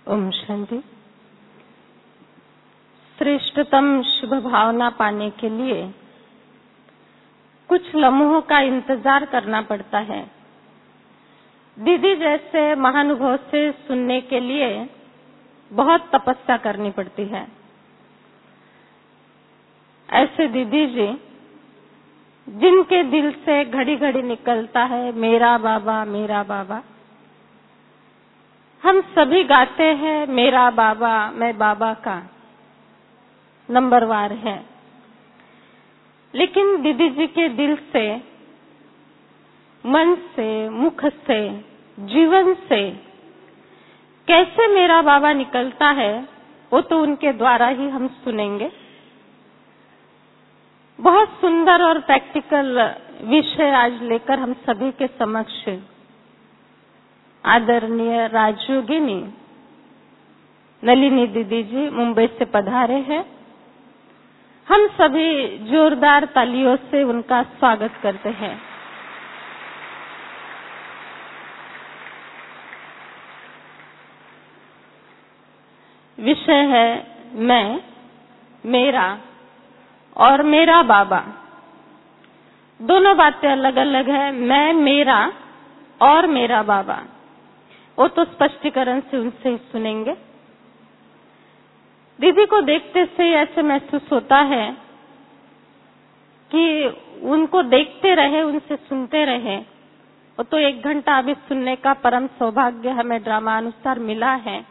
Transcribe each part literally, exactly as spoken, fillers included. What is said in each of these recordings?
ओम शांति। श्रेष्ठतम शुभ भावना पाने के लिए कुछ लम्हों का इंतजार करना पड़ता है। दीदी जैसे महानुभव से सुनने के लिए बहुत तपस्या करनी पड़ती है। ऐसे दीदी जी जिनके दिल से घड़ी घड़ी निकलता है मेरा बाबा मेरा बाबा। हम सभी गाते हैं मेरा बाबा, मैं बाबा का नंबरवार है, लेकिन दीदी जी के दिल से, मन से, मुख से, जीवन से कैसे मेरा बाबा निकलता है वो तो उनके द्वारा ही हम सुनेंगे। बहुत सुंदर और प्रैक्टिकल विषय आज लेकर हम सभी के समक्ष आदरणीय राजयोगिनी नलिनी दीदी जी मुंबई से पधारे हैं। हम सभी जोरदार तालियों से उनका स्वागत करते हैं। विषय है मैं, मेरा और मेरा बाबा। दोनों बातें अलग अलग है। मैं, मेरा और मेरा बाबा, वो तो स्पष्टीकरण से उनसे ही सुनेंगे। दीदी को देखते से ऐसे महसूस होता है कि उनको देखते रहे, उनसे सुनते रहे। वो तो एक घंटा अभी सुनने का परम सौभाग्य हमें ड्रामा अनुसार मिला है।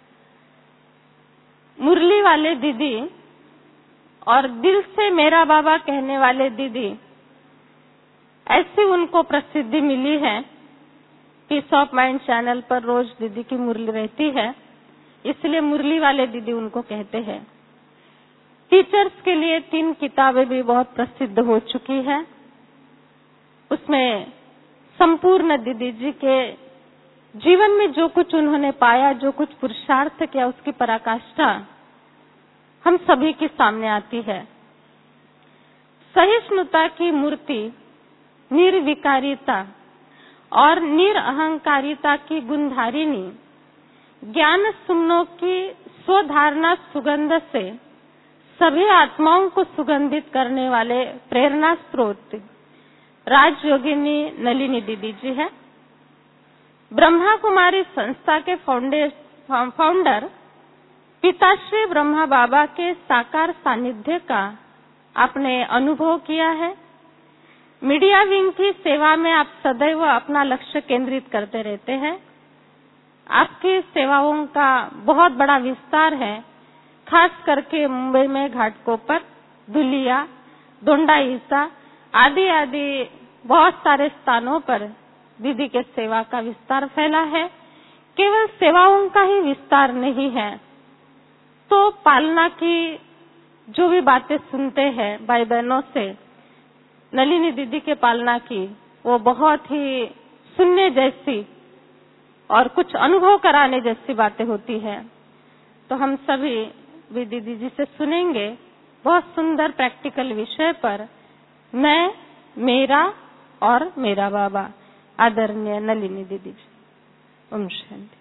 मुरली वाले दीदी और दिल से मेरा बाबा कहने वाले दीदी, ऐसी उनको प्रसिद्धि मिली है। पीस ऑफ माइंड चैनल पर रोज दीदी की मुरली रहती है, इसलिए मुरली वाले दीदी उनको कहते हैं। टीचर्स के लिए तीन किताबें भी बहुत प्रसिद्ध हो चुकी है। उसमें संपूर्ण दीदी जी के जीवन में जो कुछ उन्होंने पाया, जो कुछ पुरुषार्थ किया, उसकी पराकाष्ठा हम सभी के सामने आती है। सहिष्णुता की मूर्ति, निर्विकारिता और निरअहंकारिता की गुणधारिणी, ज्ञान सुमनों की स्वधारणा सुगंध से सभी आत्माओं को सुगंधित करने वाले प्रेरणा स्रोत राजयोगिनी नलिनी दीदी जी है। ब्रह्मा कुमारी संस्था के फाउंडर पिताश्री ब्रह्मा बाबा के साकार सानिध्य का आपने अनुभव किया है। मीडिया विंग की सेवा में आप सदैव अपना लक्ष्य केंद्रित करते रहते हैं। आपकी सेवाओं का बहुत बड़ा विस्तार है, खास करके मुंबई में घाटकोपर, धुलिया, दोंडाईसा आदि आदि बहुत सारे स्थानों पर दीदी के सेवा का विस्तार फैला है। केवल सेवाओं का ही विस्तार नहीं है, तो पालना की जो भी बातें सुनते हैं भाई बहनों से नलिनी दीदी के पालना की, वो बहुत ही सुनने जैसी और कुछ अनुभव कराने जैसी बातें होती है। तो हम सभी भी दीदी जी से सुनेंगे बहुत सुंदर प्रैक्टिकल विषय पर, मैं, मेरा और मेरा बाबा। आदरणीय नलिनी दीदी जी। ओम शांति।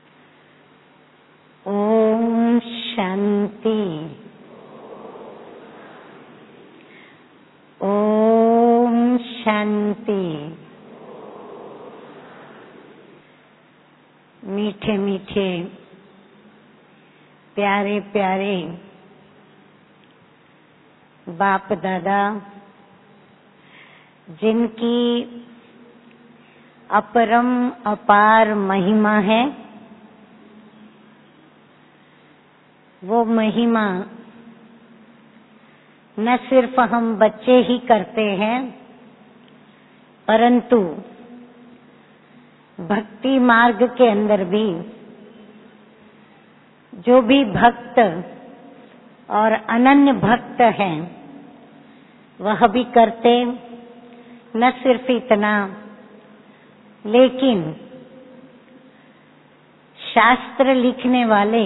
ओम शांति। ओम शांति। मीठे मीठे प्यारे प्यारे बाप दादा, जिनकी अपरम अपार महिमा है, वो महिमा न सिर्फ हम बच्चे ही करते हैं, परंतु भक्ति मार्ग के अंदर भी जो भी भक्त और अनन्य भक्त हैं वह भी करते। न सिर्फ इतना, लेकिन शास्त्र लिखने वाले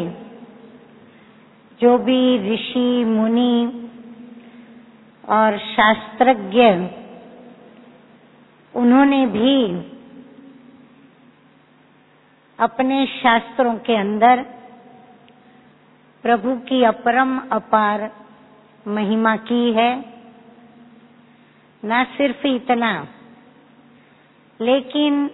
जो भी ऋषि मुनि और शास्त्रज्ञ, उन्होंने भी अपने शास्त्रों के अंदर प्रभु की अपरम अपार महिमा की है। न सिर्फ इतना, लेकिन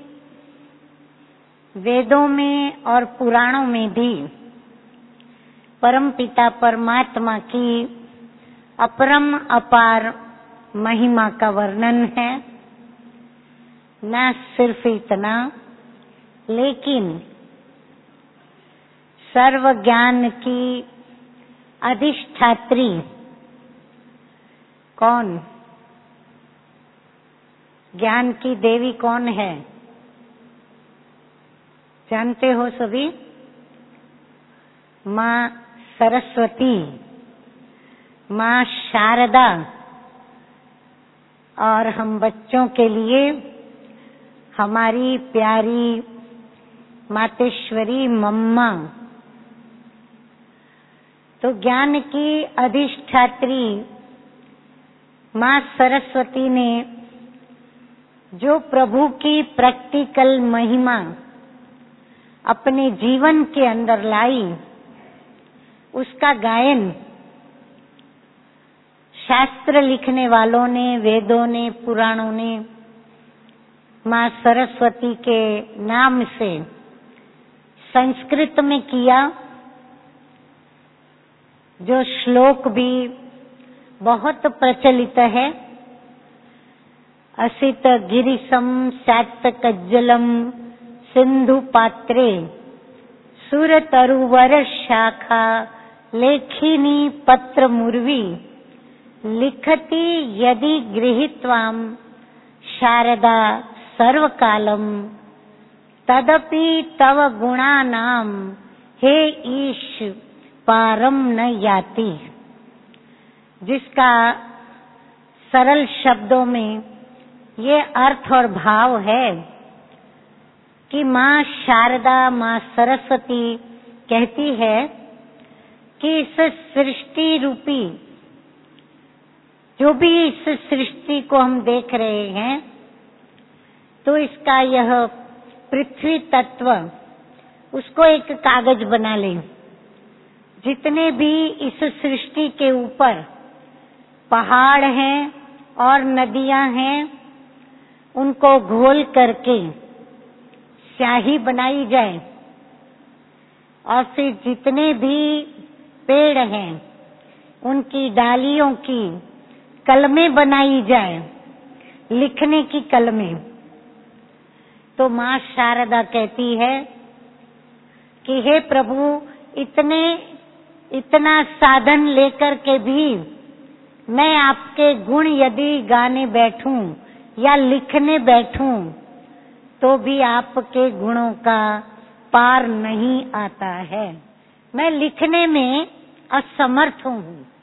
वेदों में और पुराणों में भी परमपिता परमात्मा की अपरम अपार महिमा का वर्णन है। न सिर्फ इतना, लेकिन सर्व ज्ञान की अधिष्ठात्री कौन, ज्ञान की देवी कौन है, जानते हो सभी? माँ सरस्वती, माँ शारदा। और हम बच्चों के लिए हमारी प्यारी मातेश्वरी मम्मा। तो ज्ञान की अधिष्ठात्री माँ सरस्वती ने जो प्रभु की प्रैक्टिकल महिमा अपने जीवन के अंदर लाई, उसका गायन शास्त्र लिखने वालों ने, वेदों ने, पुराणों ने माँ सरस्वती के नाम से संस्कृत में किया। जो श्लोक भी बहुत प्रचलित है, असित गिरिशम सात कज्जलम सिंधु पात्रे सुर तरुवर शाखा लेखिनी पत्र मुर्वी लिखति यदि गृहीत्वाम शारदा सर्वकालम तदपि तव गुणानाम हे ईश पारम न याति। जिसका सरल शब्दों में ये अर्थ और भाव है कि माँ शारदा, माँ सरस्वती कहती है कि इस सृष्टि रूपी, जो भी इस सृष्टि को हम देख रहे हैं, तो इसका यह पृथ्वी तत्व, उसको एक कागज बना लें। जितने भी इस सृष्टि के ऊपर पहाड़ हैं और नदियां हैं, उनको घोल करके स्याही बनाई जाए, और फिर जितने भी पेड़ हैं उनकी डालियों की कलमें बनाई जाए, लिखने की कलमें। तो माँ शारदा कहती है कि हे प्रभु, इतने इतना साधन लेकर के भी मैं आपके गुण यदि गाने बैठूं या लिखने बैठूं, तो भी आपके गुणों का पार नहीं आता है। मैं लिखने में असमर्थ हूँ।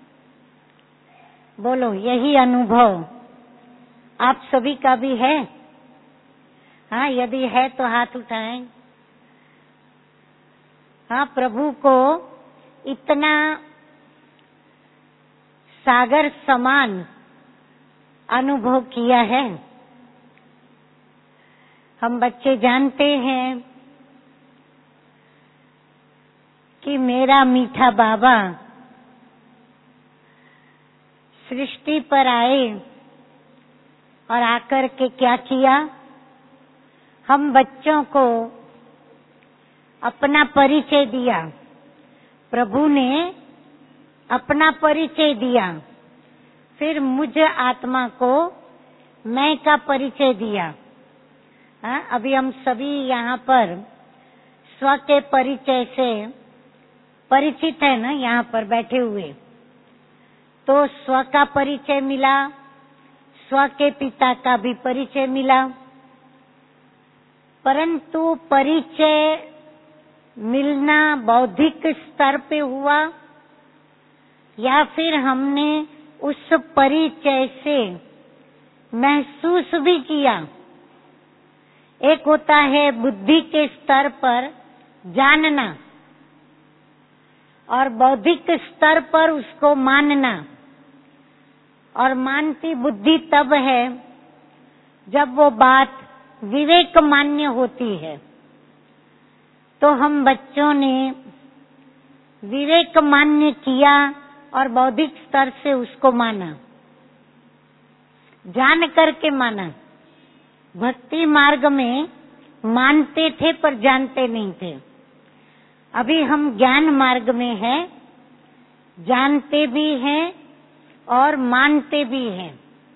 बोलो, यही अनुभव आप सभी का भी है? हाँ, यदि है तो हाथ उठाएं। हाँ, प्रभु को इतना सागर समान अनुभव किया है। हम बच्चे जानते हैं कि मेरा मीठा बाबा सृष्टि पर आए और आकर के क्या किया? हम बच्चों को अपना परिचय दिया। प्रभु ने अपना परिचय दिया, फिर मुझ आत्मा को मैं का परिचय दिया। हाँ, अभी हम सभी यहाँ पर स्व के परिचय से परिचित है ना, यहाँ पर बैठे हुए। तो स्व का परिचय मिला, स्व के पिता का भी परिचय मिला, परंतु परिचय मिलना बौद्धिक स्तर पे हुआ या फिर हमने उस परिचय से महसूस भी किया। एक होता है बुद्धि के स्तर पर जानना, और बौद्धिक स्तर पर उसको मानना। और मानती बुद्धि तब है जब वो बात विवेक मान्य होती है। तो हम बच्चों ने विवेक मान्य किया और बौद्धिक स्तर से उसको माना, जान करके माना। भक्ति मार्ग में मानते थे पर जानते नहीं थे। अभी हम ज्ञान मार्ग में हैं, जानते भी हैं और मानते भी हैं,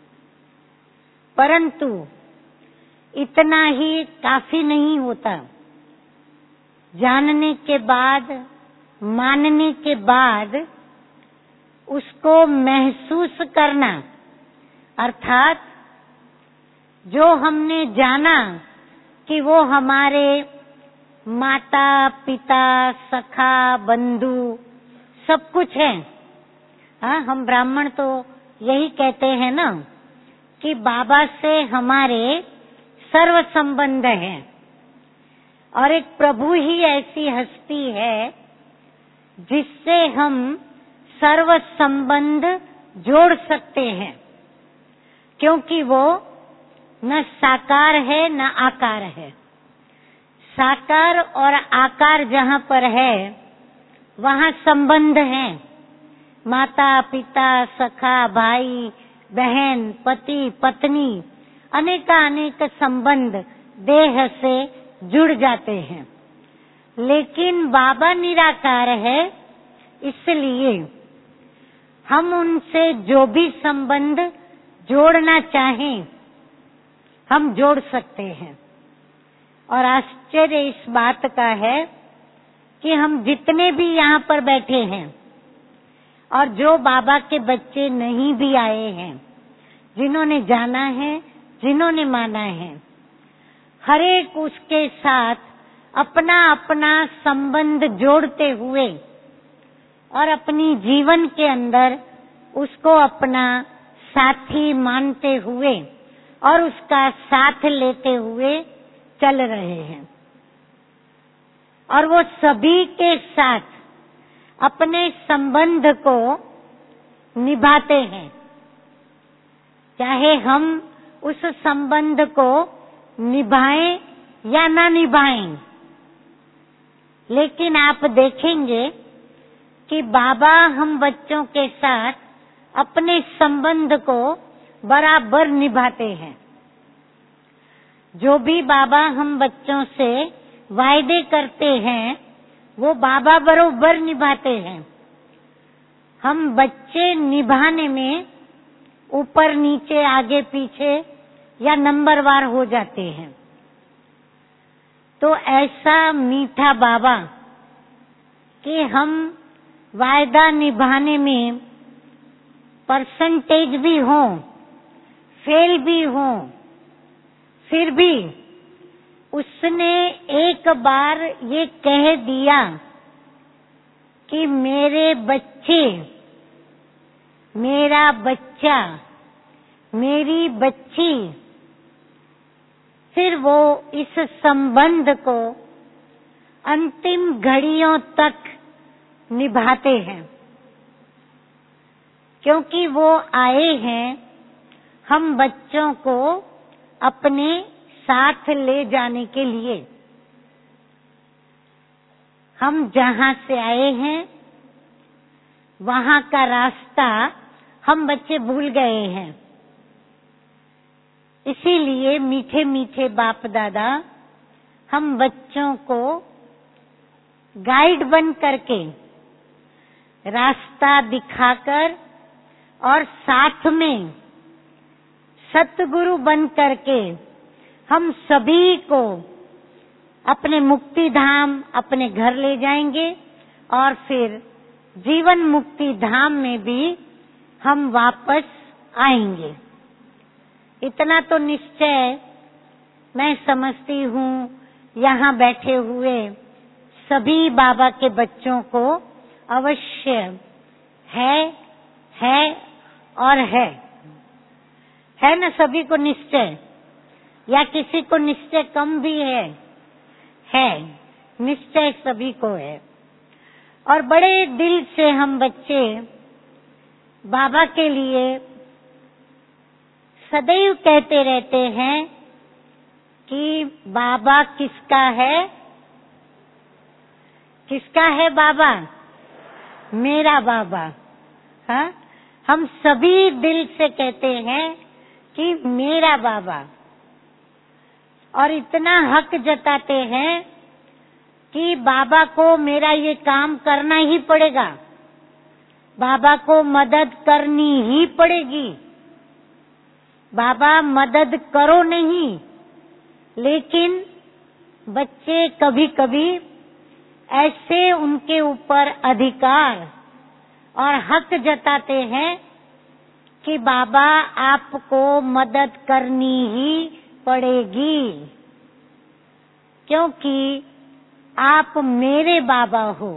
परंतु इतना ही काफी नहीं होता। जानने के बाद, मानने के बाद उसको महसूस करना, अर्थात जो हमने जाना कि वो हमारे माता पिता सखा बंधु सब कुछ है। हाँ, हम ब्राह्मण तो यही कहते हैं ना कि बाबा से हमारे सर्व संबंध है, और एक प्रभु ही ऐसी हस्ती है जिससे हम सर्व संबंध जोड़ सकते हैं, क्योंकि वो न साकार है न आकार है। साकार और आकार जहाँ पर है वहाँ संबंध है। माता पिता सखा भाई बहन पति पत्नी अनेकानेक संबंध देह से जुड़ जाते हैं। लेकिन बाबा निराकार है, इसलिए हम उनसे जो भी संबंध जोड़ना चाहें हम जोड़ सकते हैं। और आश्चर्य इस बात का है कि हम जितने भी यहाँ पर बैठे हैं और जो बाबा के बच्चे नहीं भी आए हैं, जिन्होंने जाना है, जिन्होंने माना है, हर एक उसके साथ अपना अपना संबंध जोड़ते हुए और अपनी जीवन के अंदर उसको अपना साथी मानते हुए और उसका साथ लेते हुए चल रहे हैं। और वो सभी के साथ अपने संबंध को निभाते हैं, चाहे हम उस संबंध को निभाएं या ना निभाएं। लेकिन आप देखेंगे कि बाबा हम बच्चों के साथ अपने संबंध को बराबर निभाते हैं। जो भी बाबा हम बच्चों से वायदे करते हैं वो बाबा बरोबर निभाते हैं। हम बच्चे निभाने में ऊपर नीचे आगे पीछे या नंबरवार हो जाते हैं। तो ऐसा मीठा बाबा कि हम वायदा निभाने में परसेंटेज भी हो, फेल भी हो, फिर भी उसने एक बार ये कह दिया कि मेरे बच्चे, मेरा बच्चा, मेरी बच्ची, फिर वो इस संबंध को अंतिम घड़ियों तक निभाते हैं, क्योंकि वो आए हैं हम बच्चों को अपने साथ ले जाने के लिए। हम जहाँ से आए हैं वहाँ का रास्ता हम बच्चे भूल गए हैं। इसीलिए मीठे मीठे बाप दादा हम बच्चों को गाइड बन करके, रास्ता दिखाकर और साथ में सतगुरु बन करके हम सभी को अपने मुक्ति धाम, अपने घर ले जाएंगे और फिर जीवन मुक्ति धाम में भी हम वापस आएंगे। इतना तो निश्चय मैं समझती हूँ यहाँ बैठे हुए सभी बाबा के बच्चों को अवश्य है, है और है। है ना सभी को निश्चय, या किसी को निश्चय कम भी है? है, निश्चय सभी को है। और बड़े दिल से हम बच्चे बाबा के लिए सदैव कहते रहते हैं कि बाबा किसका है? किसका है बाबा? मेरा बाबा। हाँ, हम सभी दिल से कहते हैं कि मेरा बाबा, और इतना हक जताते हैं कि बाबा को मेरा ये काम करना ही पड़ेगा, बाबा को मदद करनी ही पड़ेगी। बाबा मदद करो नहीं, लेकिन बच्चे कभी कभी ऐसे उनके ऊपर अधिकार और हक जताते हैं कि बाबा आपको मदद करनी ही पड़ेगी, क्योंकि आप मेरे बाबा हो।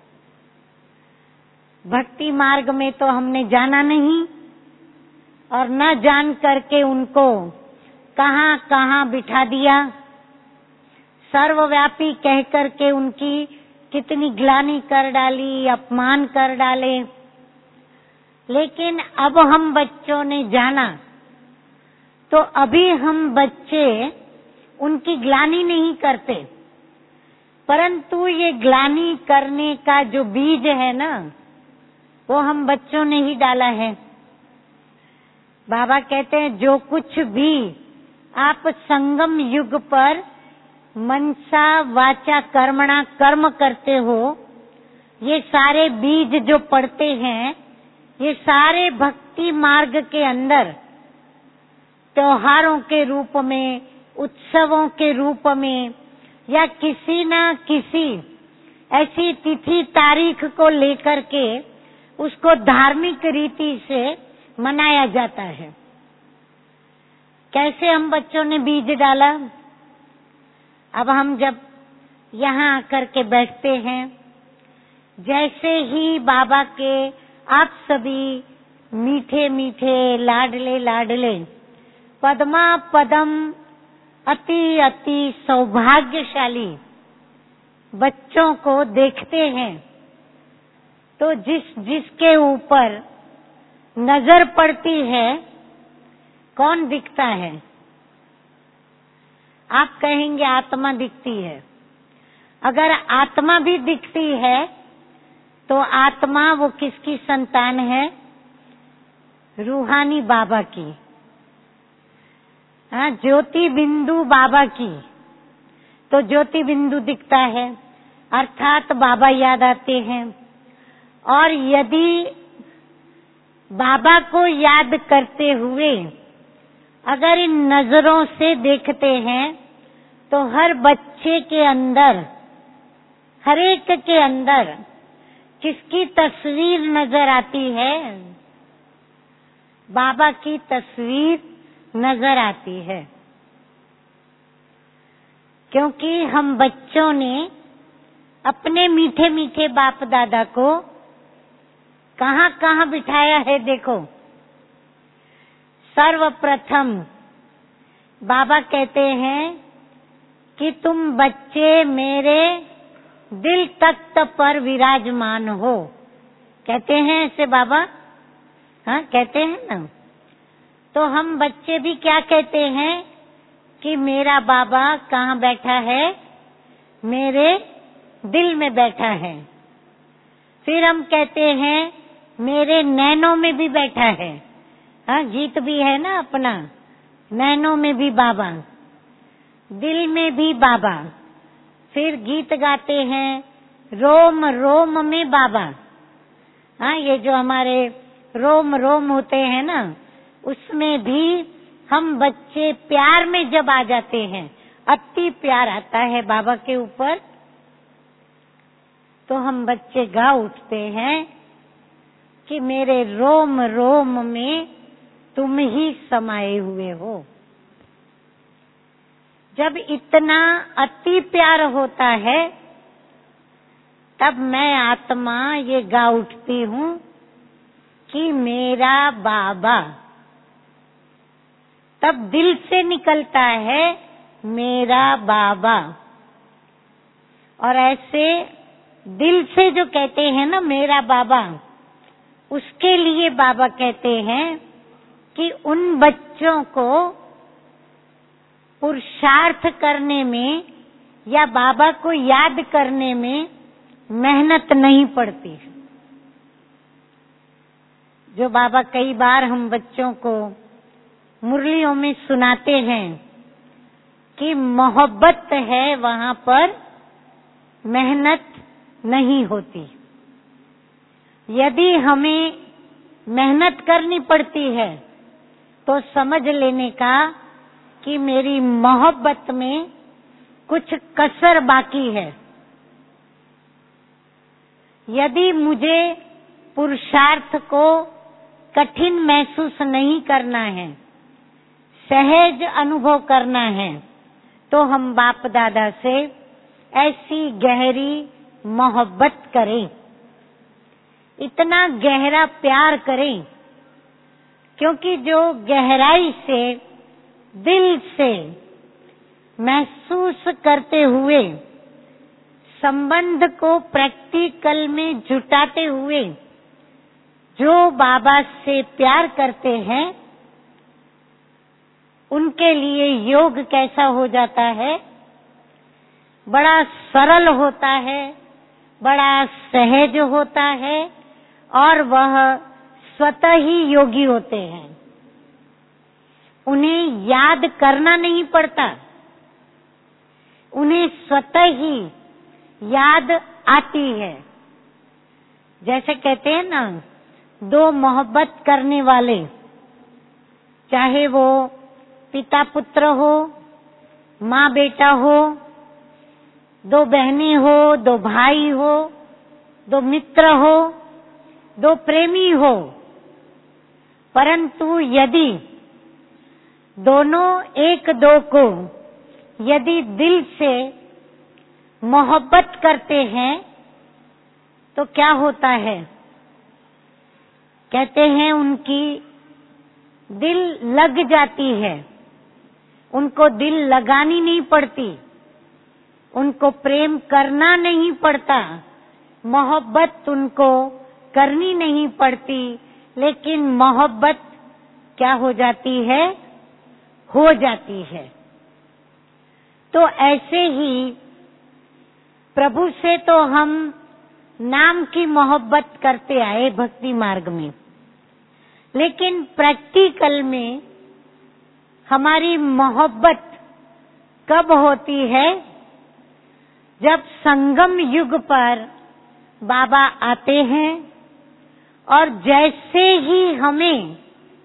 भक्ति मार्ग में तो हमने जाना नहीं, और न जान करके उनको कहाँ कहाँ बिठा दिया, सर्वव्यापी कह करके उनकी कितनी ग्लानि कर डाली, अपमान कर डाले। लेकिन अब हम बच्चों ने जाना, तो अभी हम बच्चे उनकी ग्लानि नहीं करते, परंतु ये ग्लानि करने का जो बीज है ना, वो हम बच्चों ने ही डाला है। बाबा कहते हैं जो कुछ भी आप संगम युग पर मनसा वाचा कर्मणा कर्म करते हो, ये सारे बीज जो पड़ते हैं, ये सारे भक्ति मार्ग के अंदर त्योहारों के रूप में, उत्सवों के रूप में, या किसी न किसी ऐसी तिथि तारीख को लेकर के उसको धार्मिक रीति से मनाया जाता है। कैसे हम बच्चों ने बीज डाला? अब हम जब यहाँ आकर के बैठते हैं, जैसे ही बाबा के आप सभी मीठे मीठे लाडले लाडले पद्मा पदम अति अति सौभाग्यशाली बच्चों को देखते हैं, तो जिस जिसके ऊपर नजर पड़ती है, कौन दिखता है? आप कहेंगे आत्मा दिखती है। अगर आत्मा भी दिखती है तो आत्मा वो किसकी संतान है? रूहानी बाबा की। हाँ, ज्योति बिंदु बाबा की। तो ज्योति बिंदु दिखता है, अर्थात बाबा याद आते हैं। और यदि बाबा को याद करते हुए अगर इन नजरों से देखते हैं, तो हर बच्चे के अंदर, हर एक के अंदर किसकी तस्वीर नजर आती है? बाबा की तस्वीर नजर आती है। क्योंकि हम बच्चों ने अपने मीठे मीठे बाप दादा को कहाँ कहाँ बिठाया है? देखो, सर्वप्रथम बाबा कहते हैं कि तुम बच्चे मेरे दिल तख्त पर विराजमान हो। कहते हैं ऐसे बाबा? हाँ, कहते हैं ना। तो हम बच्चे भी क्या कहते हैं कि मेरा बाबा कहाँ बैठा है? मेरे दिल में बैठा है। फिर हम कहते हैं मेरे नैनों में भी बैठा है। हाँ, गीत भी है ना अपना, नैनों में भी बाबा, दिल में भी बाबा। फिर गीत गाते हैं रोम रोम में बाबा। हाँ, ये जो हमारे रोम रोम होते हैं ना, उसमें भी हम बच्चे प्यार में जब आ जाते हैं, अति प्यार आता है बाबा के ऊपर, तो हम बच्चे गा उठते हैं कि मेरे रोम रोम में तुम ही समाये हुए हो। जब इतना अति प्यार होता है, तब मैं आत्मा ये गा उठती हूँ कि मेरा बाबा। तब दिल से निकलता है मेरा बाबा। और ऐसे दिल से जो कहते हैं ना मेरा बाबा, उसके लिए बाबा कहते हैं कि उन बच्चों को पुरुषार्थ करने में या बाबा को याद करने में मेहनत नहीं पड़ती। जो बाबा कई बार हम बच्चों को मुरलियों में सुनाते हैं कि मोहब्बत है, वहां पर मेहनत नहीं होती। यदि हमें मेहनत करनी पड़ती है तो समझ लेने का कि मेरी मोहब्बत में कुछ कसर बाकी है। यदि मुझे पुरुषार्थ को कठिन महसूस नहीं करना है, सहज अनुभव करना है, तो हम बाप दादा से ऐसी गहरी मोहब्बत करें, इतना गहरा प्यार करें, क्योंकि जो गहराई से दिल से महसूस करते हुए संबंध को प्रैक्टिकल में जुटाते हुए जो बाबा से प्यार करते हैं, उनके लिए योग कैसा हो जाता है, बड़ा सरल होता है, बड़ा सहज होता है और वह स्वतः ही योगी होते हैं। उन्हें याद करना नहीं पड़ता, उन्हें स्वतः ही याद आती है। जैसे कहते हैं ना, दो मोहब्बत करने वाले, चाहे वो पिता पुत्र हो, माँ बेटा हो, दो बहनें हो, दो भाई हो, दो मित्र हो, दो प्रेमी हो, परंतु यदि दोनों एक दो को यदि दिल से मोहब्बत करते हैं तो क्या होता है? कहते हैं उनकी दिल लग जाती है, उनको दिल लगानी नहीं पड़ती, उनको प्रेम करना नहीं पड़ता, मोहब्बत उनको करनी नहीं पड़ती, लेकिन मोहब्बत क्या हो जाती है? हो जाती है। तो ऐसे ही प्रभु से तो हम नाम की मोहब्बत करते आए भक्ति मार्ग में, लेकिन प्रैक्टिकल में हमारी मोहब्बत कब होती है? जब संगम युग पर बाबा आते हैं और जैसे ही हमें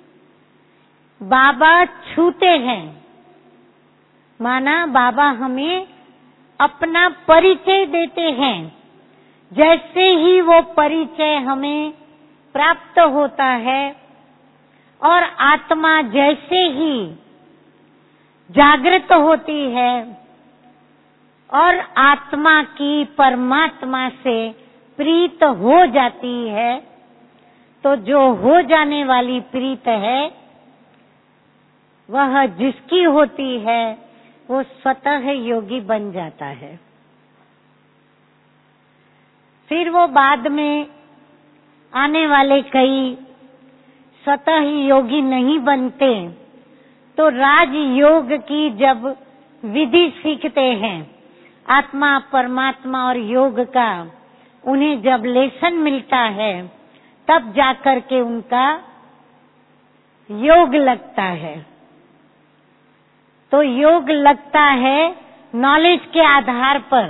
बाबा छूते हैं, माना बाबा हमें अपना परिचय देते हैं, जैसे ही वो परिचय हमें प्राप्त होता है और आत्मा जैसे ही जागृत होती है और आत्मा की परमात्मा से प्रीत हो जाती है, तो जो हो जाने वाली प्रीत है वह जिसकी होती है वो स्वतः योगी बन जाता है। फिर वो बाद में आने वाले कई स्वतः ही योगी नहीं बनते, तो राजयोग की जब विधि सीखते हैं, आत्मा परमात्मा और योग का उन्हें जब लेसन मिलता है, तब जाकर के उनका योग लगता है। तो योग लगता है नॉलेज के आधार पर,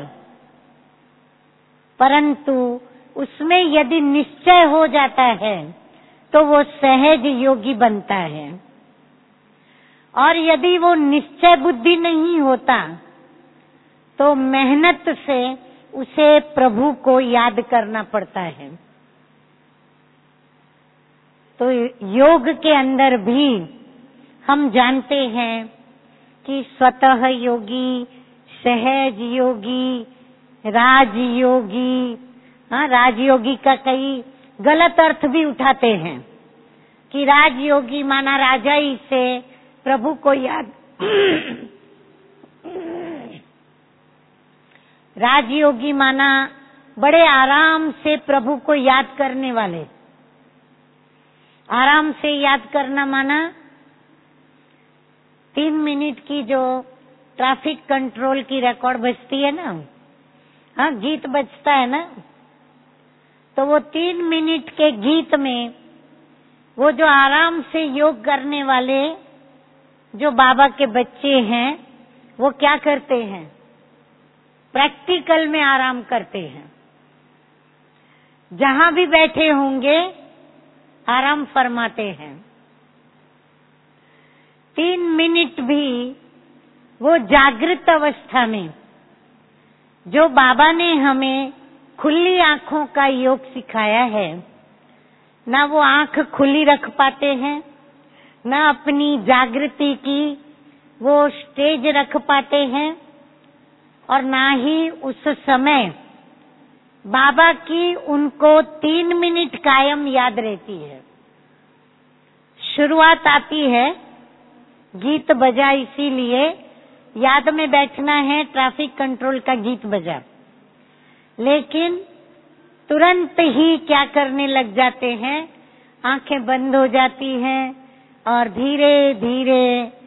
परंतु उसमें यदि निश्चय हो जाता है तो वो सहज योगी बनता है। और यदि वो निश्चय बुद्धि नहीं होता तो मेहनत से उसे प्रभु को याद करना पड़ता है। तो योग के अंदर भी हम जानते हैं कि स्वतः योगी, सहज योगी, राजयोगी, हाँ राजयोगी का कई गलत अर्थ भी उठाते हैं कि राजयोगी माना राजा ही से प्रभु को याद राजयोगी माना बड़े आराम से प्रभु को याद करने वाले। आराम से याद करना माना तीन मिनट की जो ट्रैफिक कंट्रोल की रिकॉर्ड बजती है ना, हाँ, गीत बजता है ना, तो वो तीन मिनट के गीत में वो जो आराम से योग करने वाले जो बाबा के बच्चे हैं वो क्या करते हैं, प्रैक्टिकल में आराम करते हैं। जहां भी बैठे होंगे आराम फरमाते हैं। तीन मिनट भी वो जागृत अवस्था में जो बाबा ने हमें खुली आंखों का योग सिखाया है, ना वो आंख खुली रख पाते हैं, ना अपनी जागृति की वो स्टेज रख पाते हैं, और ना ही उस समय बाबा की उनको तीन मिनट कायम याद रहती है। शुरुआत आती है, गीत बजा, इसीलिए याद में बैठना है, ट्रैफिक कंट्रोल का गीत बजा, लेकिन तुरंत ही क्या करने लग जाते हैं, आंखें बंद हो जाती हैं और धीरे धीरे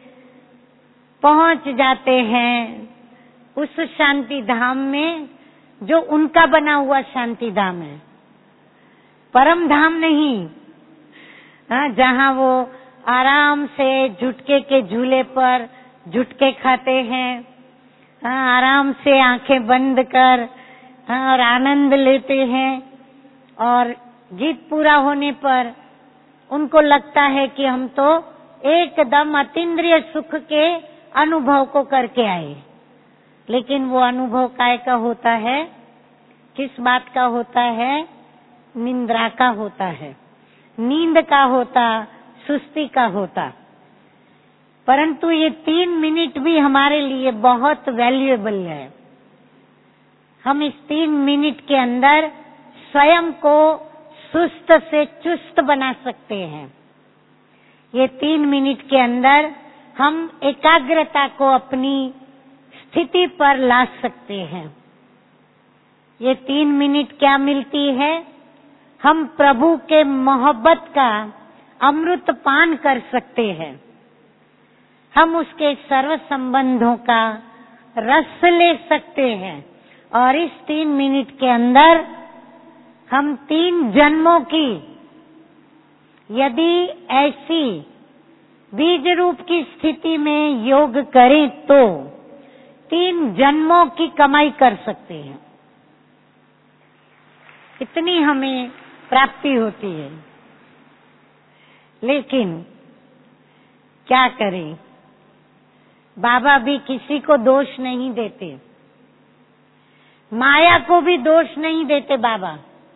पहुंच जाते हैं उस शांति धाम में जो उनका बना हुआ शांति धाम है, परम धाम नहीं। हाँ, जहाँ वो आराम से झुटके के झूले पर झुटके खाते हैं, हाँ, आराम से आंखें बंद कर, हाँ, और आनंद लेते हैं, और गीत पूरा होने पर उनको लगता है कि हम तो एकदम अतीन्द्रिय सुख के अनुभव को करके आए। लेकिन वो अनुभव काय का होता है, किस बात का होता है, निंद्रा का होता है, नींद का होता, सुस्ती का होता। परंतु ये तीन मिनट भी हमारे लिए बहुत वैल्यूएबल है। हम इस तीन मिनट के अंदर स्वयं को सुस्त से चुस्त बना सकते हैं। ये तीन मिनट के अंदर हम एकाग्रता को अपनी स्थिति पर ला सकते हैं। ये तीन मिनट क्या मिलती है, हम प्रभु के मोहब्बत का अमृत पान कर सकते हैं। हम उसके सर्व संबंधों का रस ले सकते हैं, और इस तीन मिनट के अंदर हम तीन जन्मों की यदि ऐसी बीज रूप की स्थिति में योग करें तो तीन जन्मों की कमाई कर सकते हैं। इतनी हमें प्राप्ति होती है। लेकिन क्या करें, बाबा भी किसी को दोष नहीं देते, माया को भी दोष नहीं देते बाबा,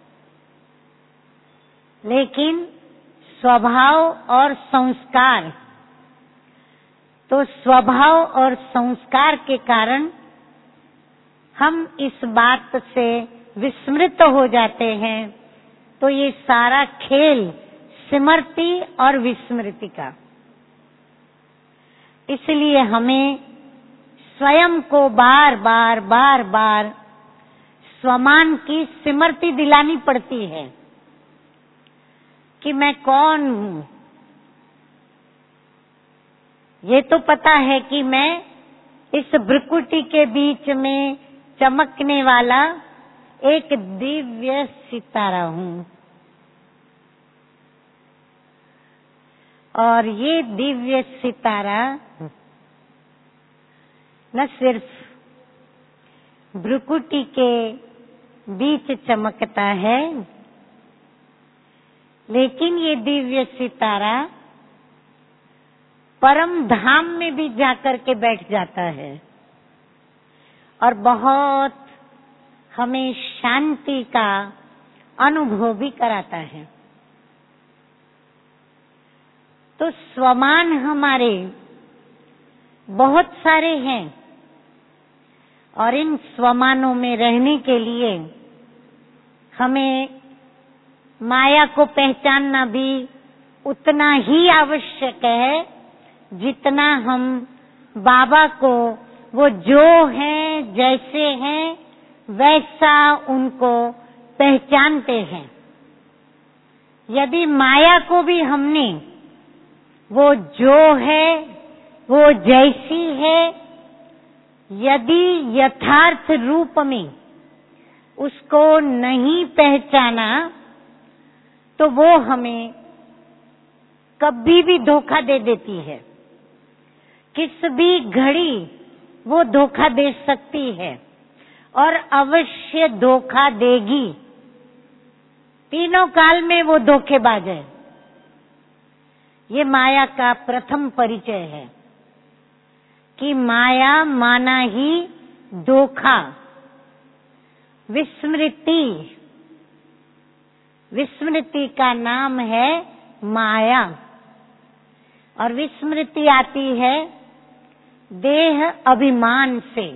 लेकिन स्वभाव और संस्कार, तो स्वभाव और संस्कार के कारण हम इस बात से विस्मृत हो जाते हैं। तो ये सारा खेल स्मृति और विस्मृति का। इसलिए हमें स्वयं को बार बार बार बार स्वमान की स्मृति दिलानी पड़ती है कि मैं कौन हूँ। ये तो पता है कि मैं इस भ्रुकुटी के बीच में चमकने वाला एक दिव्य सितारा हूँ, और ये दिव्य सितारा न सिर्फ भ्रुकुटी के बीच चमकता है, लेकिन ये दिव्य सितारा परम धाम में भी जाकर के बैठ जाता है और बहुत हमें शांति का अनुभव भी कराता है। तो स्वमान हमारे बहुत सारे हैं, और इन स्वमानों में रहने के लिए हमें माया को पहचानना भी उतना ही आवश्यक है जितना हम बाबा को वो जो हैं, जैसे हैं, वैसा उनको पहचानते हैं। यदि माया को भी हमने वो जो है, वो जैसी है, यदि यथार्थ रूप में उसको नहीं पहचाना तो वो हमें कभी भी धोखा दे देती है। किस भी घड़ी वो धोखा दे सकती है और अवश्य धोखा देगी। तीनों काल में वो धोखेबाज है। ये माया का प्रथम परिचय है कि माया माना ही धोखा, विस्मृति। विस्मृति का नाम है माया और विस्मृति आती है देह अभिमान से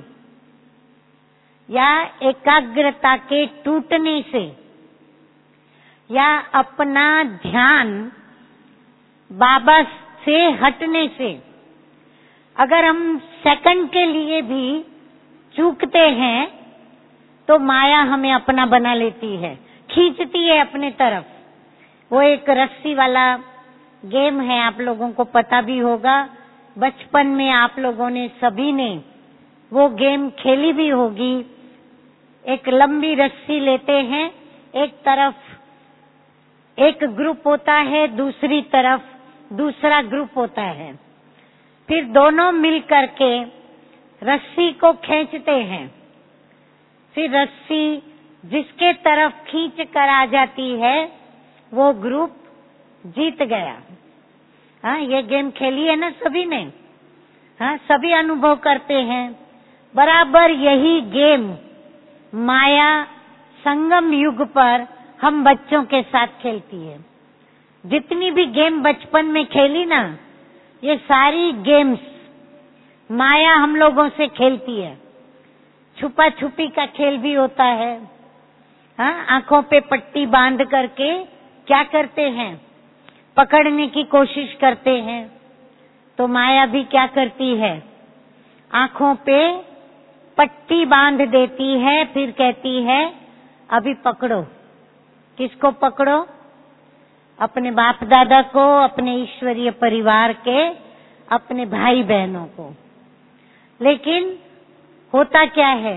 या एकाग्रता के टूटने से या अपना ध्यान बाबा से हटने से। अगर हम सेकंड के लिए भी चूकते हैं तो माया हमें अपना बना लेती है, खींचती है अपने तरफ। वो एक रस्सी वाला गेम है, आप लोगों को पता भी होगा। बचपन में आप लोगों ने सभी ने वो गेम खेली भी होगी। एक लंबी रस्सी लेते हैं, एक तरफ एक ग्रुप होता है, दूसरी तरफ दूसरा ग्रुप होता है। फिर दोनों मिलकर के रस्सी को खींचते हैं। फिर रस्सी जिसके तरफ खींच कर आ जाती है वो ग्रुप जीत गया। हाँ, ये गेम खेली है ना सभी ने। हाँ, सभी अनुभव करते हैं। बराबर यही गेम माया संगम युग पर हम बच्चों के साथ खेलती है। जितनी भी गेम बचपन में खेली ना, ये सारी गेम्स माया हम लोगों से खेलती है। छुपा छुपी का खेल भी होता है। हाँ, आंखों पे पट्टी बांध करके क्या करते हैं, पकड़ने की कोशिश करते हैं। तो माया भी क्या करती है, आंखों पे पट्टी बांध देती है, फिर कहती है अभी पकड़ो। किसको पकड़ो? अपने बाप दादा को, अपने ईश्वरीय परिवार के, अपने भाई बहनों को। लेकिन होता क्या है,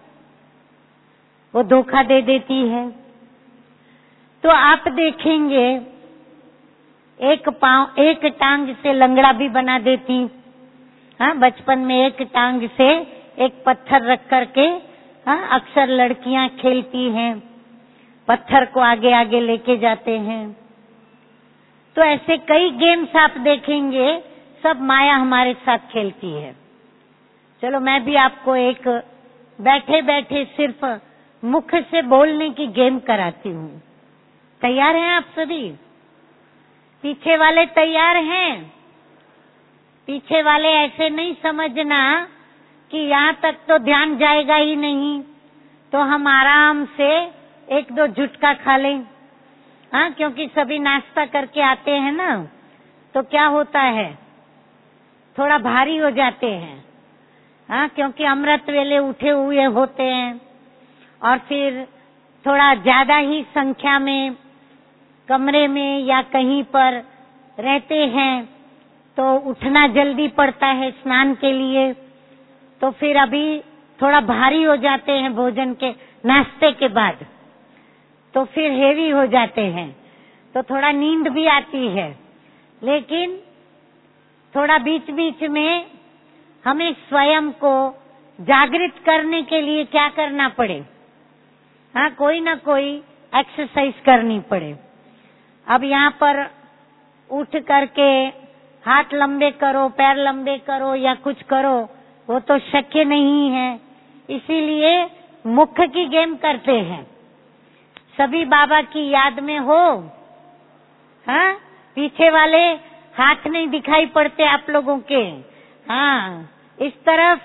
वो धोखा दे देती है। तो आप देखेंगे एक पांव एक टांग से लंगड़ा भी बना देती। हाँ, बचपन में एक टांग से एक पत्थर रख करके हाँ अक्सर लड़कियां खेलती हैं, पत्थर को आगे आगे लेके जाते हैं। तो ऐसे कई गेम्स आप देखेंगे, सब माया हमारे साथ खेलती है। चलो मैं भी आपको एक बैठे बैठे सिर्फ मुख से बोलने की गेम कराती हूँ। तैयार हैं आप सभी? पीछे वाले तैयार हैं? पीछे वाले ऐसे नहीं समझना कि यहाँ तक तो ध्यान जाएगा ही नहीं, तो हम आराम से एक दो झुटका खा लें। हाँ, क्योंकि सभी नाश्ता करके आते हैं ना, तो क्या होता है, थोड़ा भारी हो जाते हैं। हाँ, क्योंकि अमृत वेले उठे हुए होते हैं और फिर थोड़ा ज्यादा ही संख्या में कमरे में या कहीं पर रहते हैं, तो उठना जल्दी पड़ता है स्नान के लिए। तो फिर अभी थोड़ा भारी हो जाते हैं भोजन के नाश्ते के बाद, तो फिर हेवी हो जाते हैं, तो थोड़ा नींद भी आती है। लेकिन थोड़ा बीच बीच में हमें स्वयं को जागृत करने के लिए क्या करना पड़े, हाँ, कोई ना कोई एक्सरसाइज करनी पड़े। अब यहाँ पर उठ करके हाथ लंबे करो, पैर लंबे करो या कुछ करो, वो तो शक्य नहीं है। इसीलिए मुख की गेम करते हैं। सभी बाबा की याद में हो। हाँ, पीछे वाले हाथ नहीं दिखाई पड़ते आप लोगों के। हाँ, इस तरफ।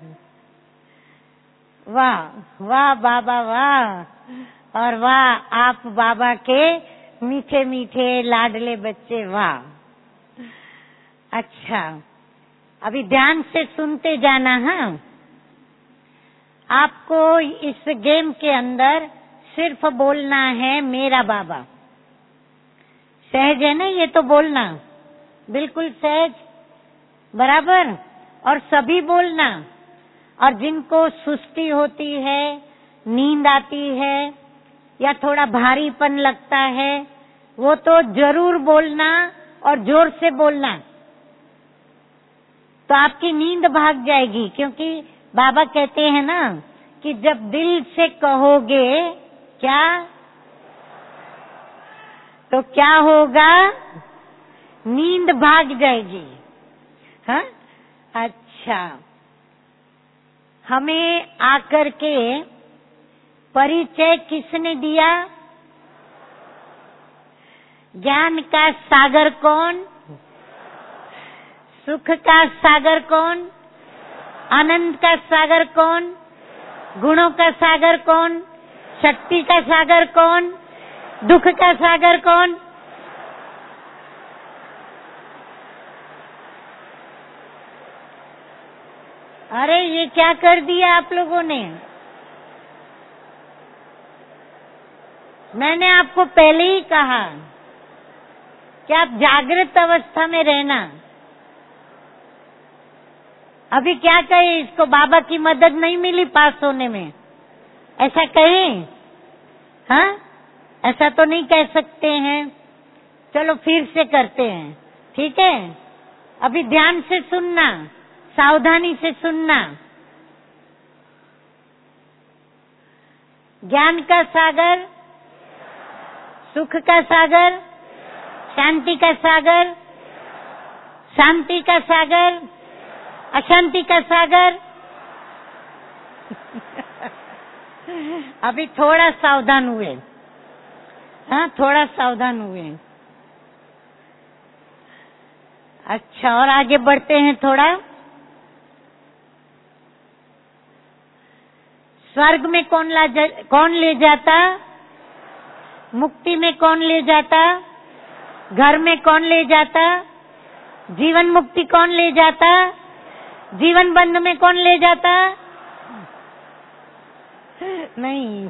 वाह वाह बाबा वाह, और वाह आप बाबा के मीठे मीठे लाडले बच्चे, वाह। अच्छा, अभी ध्यान से सुनते जाना। हाँ, आपको इस गेम के अंदर सिर्फ बोलना है मेरा बाबा। सहज है ना ये तो बोलना, बिल्कुल सहज, बराबर। और सभी बोलना। और जिनको सुस्ती होती है नींद आती है या थोड़ा भारीपन लगता है, वो तो जरूर बोलना और जोर से बोलना, तो आपकी नींद भाग जाएगी। क्योंकि बाबा कहते हैं ना कि जब दिल से कहोगे क्या, तो क्या होगा, नींद भाग जाएगी। हाँ, अच्छा, हमें आकर के परिचय किसने दिया? ज्ञान का सागर कौन? सुख का सागर कौन? आनंद का सागर कौन? गुणों का सागर कौन? शक्ति का सागर कौन? दुख का सागर कौन? अरे ये क्या कर दिया आप लोगों ने? मैंने आपको पहले ही कहा कि आप जागृत अवस्था में रहना। अभी क्या कहे, इसको बाबा की मदद नहीं मिली पास होने में, ऐसा कहें? हाँ, ऐसा तो नहीं कह सकते हैं। चलो फिर से करते हैं, ठीक है? अभी ध्यान से सुनना, सावधानी से सुनना। ज्ञान का सागर, सुख का सागर, शांति का सागर, शांति का सागर, अशांति का सागर। अभी थोड़ा सावधान हुए, हाँ, थोड़ा सावधान हुए। अच्छा, और आगे बढ़ते हैं थोड़ा। स्वर्ग में कौन ला जा, कौन ले जाता? मुक्ति में कौन ले जाता? घर में कौन ले जाता? जीवन मुक्ति कौन ले जाता? जीवन बंध में कौन ले जाता? नहीं,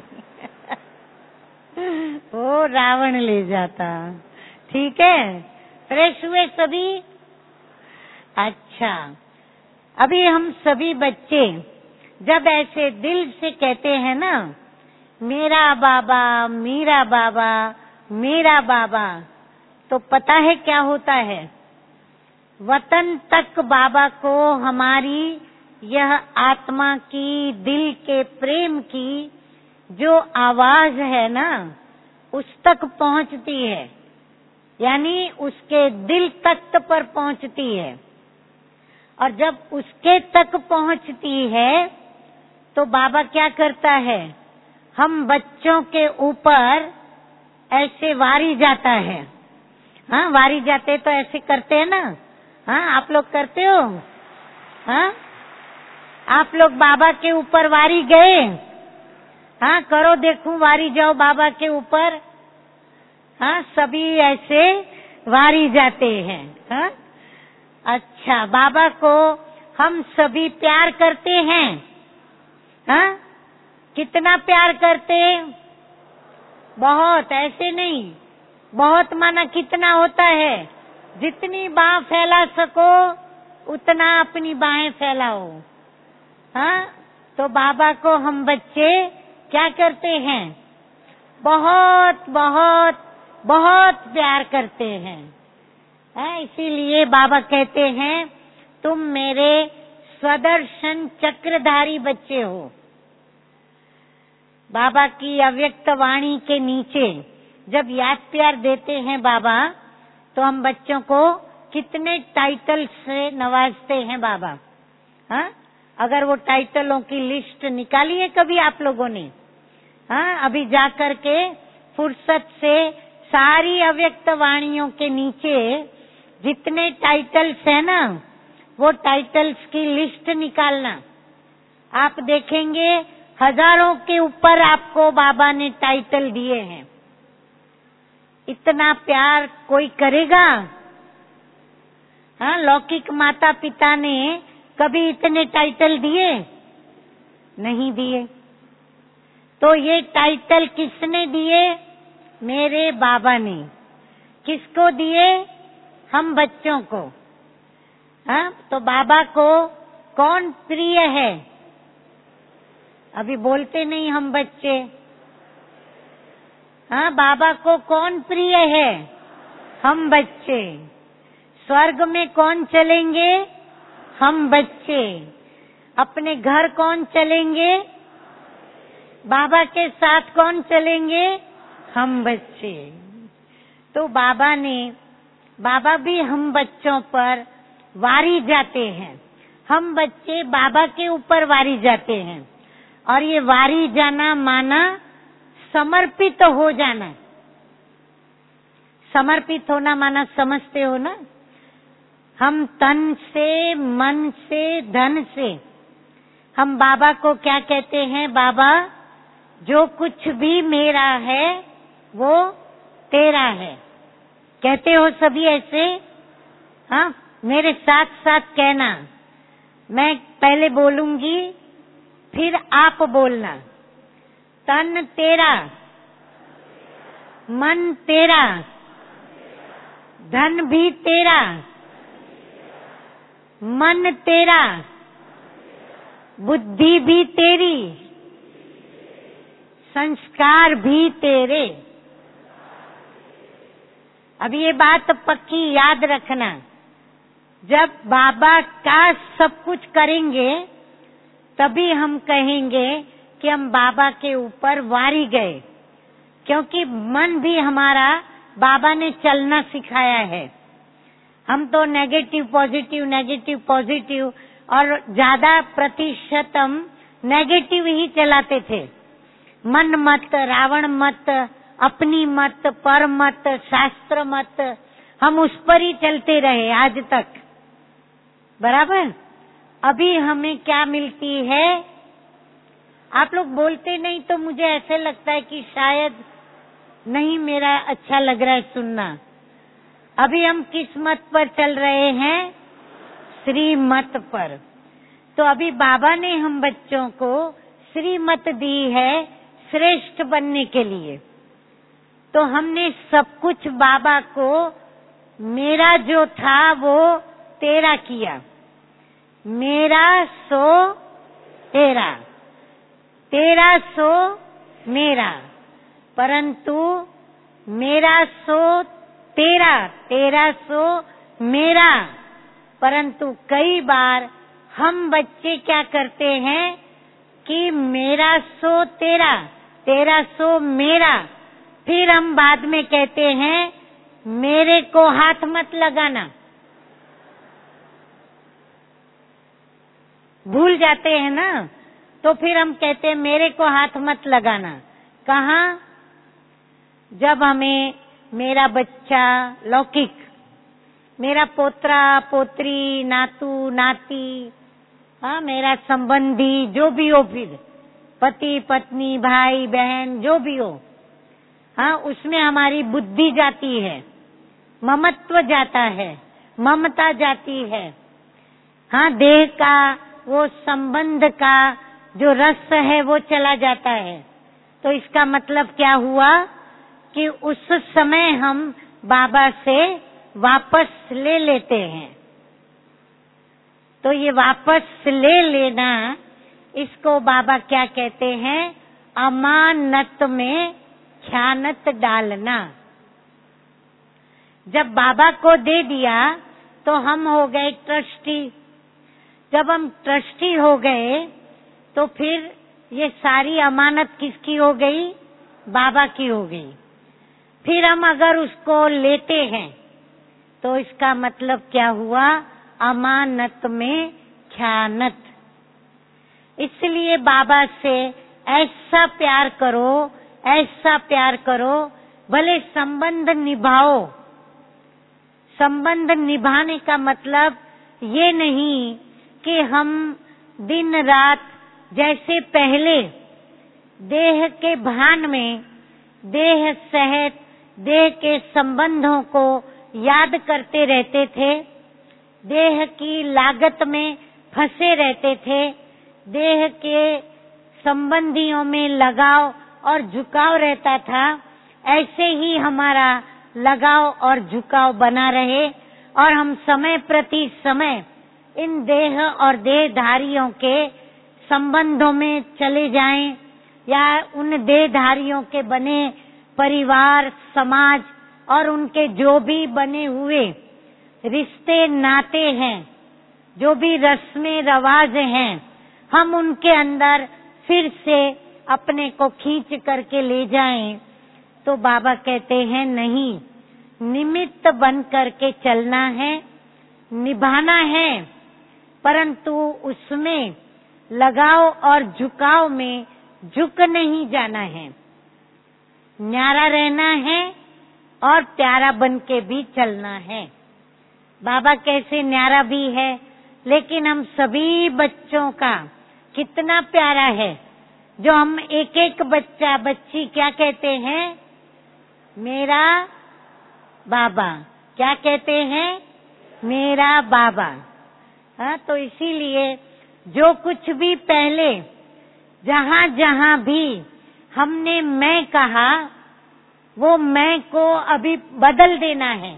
वो रावण ले जाता। ठीक है, फ्रेश हुए सभी? अच्छा, अभी हम सभी बच्चे जब ऐसे दिल से कहते हैं ना, मेरा बाबा, मेरा बाबा, मेरा बाबा, तो पता है क्या होता है? वतन तक बाबा को हमारी यह आत्मा की, दिल के प्रेम की जो आवाज है ना, उस तक पहुंचती है, यानी उसके दिल तख्त पर पहुंचती है। और जब उसके तक पहुंचती है तो बाबा क्या करता है? हम बच्चों के ऊपर ऐसे वारी जाता है। हाँ, वारी जाते तो ऐसे करते हैं ना। हाँ, आप लोग करते हो? हाँ, आप लोग बाबा के ऊपर वारी गए? हाँ, करो देखूं, वारी जाओ बाबा के ऊपर। हाँ, सभी ऐसे वारी जाते हैं। हाँ, अच्छा, बाबा को हम सभी प्यार करते हैं। हाँ, कितना प्यार करते? बहुत, ऐसे नहीं। बहुत माना कितना होता है? जितनी बाह फैला सको उतना अपनी बाहें फैलाओ। हाँ, तो बाबा को हम बच्चे क्या करते हैं? बहुत बहुत बहुत प्यार करते हैं। हाँ, इसीलिए बाबा कहते हैं तुम मेरे स्वदर्शन चक्रधारी बच्चे हो। बाबा की अव्यक्त वाणी के नीचे जब याद प्यार देते हैं बाबा, तो हम बच्चों को कितने टाइटल से नवाजते हैं बाबा। हाँ, अगर वो टाइटलों की लिस्ट निकाली है कभी आप लोगों ने? हाँ, अभी जा कर के फुर्सत से सारी अव्यक्त वाणियों के नीचे जितने टाइटल्स है ना, वो टाइटल्स की लिस्ट निकालना। आप देखेंगे हजारों के ऊपर आपको बाबा ने टाइटल दिए हैं। इतना प्यार कोई करेगा? हाँ, लौकिक माता पिता ने कभी इतने टाइटल दिए? नहीं दिए। तो ये टाइटल किसने दिए? मेरे बाबा ने। किसको दिए? हम बच्चों को। हाँ, तो बाबा को कौन प्रिय है? अभी बोलते नहीं हम बच्चे। हाँ, बाबा को कौन प्रिय है? हम बच्चे। स्वर्ग में कौन चलेंगे? हम बच्चे। अपने घर कौन चलेंगे? बाबा के साथ कौन चलेंगे? हम बच्चे। तो बाबा ने बाबा भी हम बच्चों पर वारी जाते हैं। हम बच्चे बाबा के ऊपर वारी जाते हैं। और ये वारी जाना माना समर्पित हो जाना। समर्पित होना माना समझते हो ना? हम तन से, मन से, धन से हम बाबा को क्या कहते हैं? बाबा, जो कुछ भी मेरा है वो तेरा है। कहते हो सभी ऐसे? हाँ, मेरे साथ साथ कहना। मैं पहले बोलूंगी, फिर आप बोलना। तन तेरा, मन तेरा, धन भी तेरा, मन तेरा, बुद्धि भी तेरी, संस्कार भी तेरे। अब ये बात पक्की याद रखना। जब बाबा का सब कुछ करेंगे तभी हम कहेंगे कि हम बाबा के ऊपर वारी गए, क्योंकि मन भी हमारा बाबा ने चलना सिखाया है। हम तो नेगेटिव पॉजिटिव नेगेटिव पॉजिटिव और ज्यादा प्रतिशत हम नेगेटिव ही चलाते थे। मन मत, रावण मत, अपनी मत, पर मत, शास्त्र मत, हम उस पर ही चलते रहे आज तक। बराबर। अभी हमें क्या मिलती है? आप लोग बोलते नहीं तो मुझे ऐसे लगता है कि शायद नहीं, मेरा अच्छा लग रहा है सुनना। अभी हम किस मत पर चल रहे हैं? श्रीमत पर। तो अभी बाबा ने हम बच्चों को श्रीमत दी है श्रेष्ठ बनने के लिए। तो हमने सब कुछ बाबा को मेरा जो था वो तेरा किया। मेरा सो तेरा, तेरा सो मेरा, परंतु मेरा सो तेरा, तेरा सो मेरा। परंतु कई बार हम बच्चे क्या करते हैं कि मेरा सो तेरा, तेरा सो मेरा। फिर हम बाद में कहते हैं मेरे को हाथ मत लगाना। भूल जाते हैं ना, तो फिर हम कहते हैं मेरे को हाथ मत लगाना। कहाँ? जब हमें मेरा बच्चा लौकिक, मेरा पोत्रा पोत्री, नातू नाती, हाँ, मेरा संबंधी जो भी हो, फिर पति पत्नी, भाई बहन जो भी हो, हाँ, उसमें हमारी बुद्धि जाती है, ममत्व जाता है, ममता जाती है। हाँ, देह का वो संबंध का जो रस है वो चला जाता है। तो इसका मतलब क्या हुआ कि उस समय हम बाबा से वापस ले लेते हैं। तो ये वापस ले लेना, इसको बाबा क्या कहते हैं? अमानत में ख्यानत डालना। जब बाबा को दे दिया तो हम हो गए ट्रस्टी। जब हम ट्रस्टी हो गए तो फिर ये सारी अमानत किसकी हो गई? बाबा की हो गई। फिर हम अगर उसको लेते हैं तो इसका मतलब क्या हुआ? अमानत में ख्यानत। इसलिए बाबा से ऐसा प्यार करो, ऐसा प्यार करो, भले संबंध निभाओ। संबंध निभाने का मतलब ये नहीं कि हम दिन रात जैसे पहले देह के भान में, देह सहित देह के संबंधों को याद करते रहते थे, देह की लागत में फंसे रहते थे, देह के संबंधियों में लगाव और झुकाव रहता था, ऐसे ही हमारा लगाव और झुकाव बना रहे और हम समय प्रति समय इन देह और देहधारियों के संबंधों में चले जाएं या उन देहधारियों के बने परिवार, समाज और उनके जो भी बने हुए रिश्ते नाते हैं, जो भी रस्में रवाज हैं, हम उनके अंदर फिर से अपने को खींच करके ले जाएं, तो बाबा कहते हैं नहीं, निमित्त बन करके चलना है, निभाना है, परंतु उसमें लगाव और झुकाव में झुक नहीं जाना है, न्यारा रहना है और प्यारा बन के भी चलना है। बाबा कैसे न्यारा भी है, लेकिन हम सभी बच्चों का कितना प्यारा है, जो हम एक एक बच्चा बच्ची क्या कहते हैं, मेरा बाबा, क्या कहते हैं, मेरा बाबा। हाँ, तो इसीलिए जो कुछ भी पहले जहाँ जहाँ भी हमने मैं कहा, वो मैं को अभी बदल देना है।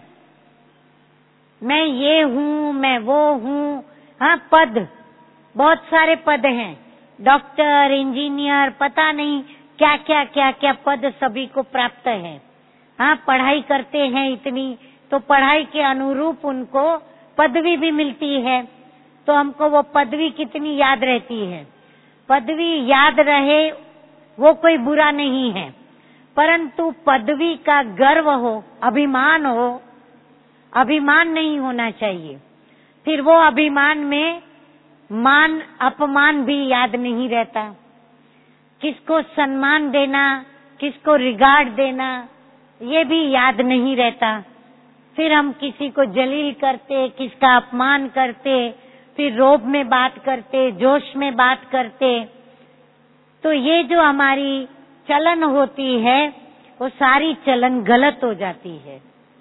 मैं ये हूँ, मैं वो हूँ। हाँ, पद, बहुत सारे पद हैं, डॉक्टर, इंजीनियर, पता नहीं क्या क्या क्या क्या पद सभी को प्राप्त है। हाँ, पढ़ाई करते हैं इतनी, तो पढ़ाई के अनुरूप उनको पदवी भी मिलती है, तो हमको वो पदवी कितनी याद रहती है। पदवी याद रहे वो कोई बुरा नहीं है, परंतु पदवी का गर्व हो, अभिमान हो, अभिमान नहीं होना चाहिए। फिर वो अभिमान में मान अपमान भी याद नहीं रहता, किसको सम्मान देना, किसको रिगार्ड देना, ये भी याद नहीं रहता। फिर हम किसी को जलील करते, किसका अपमान करते, फिर रोब में बात करते, जोश में बात करते, तो ये जो हमारी चलन होती है वो सारी चलन गलत हो जाती है।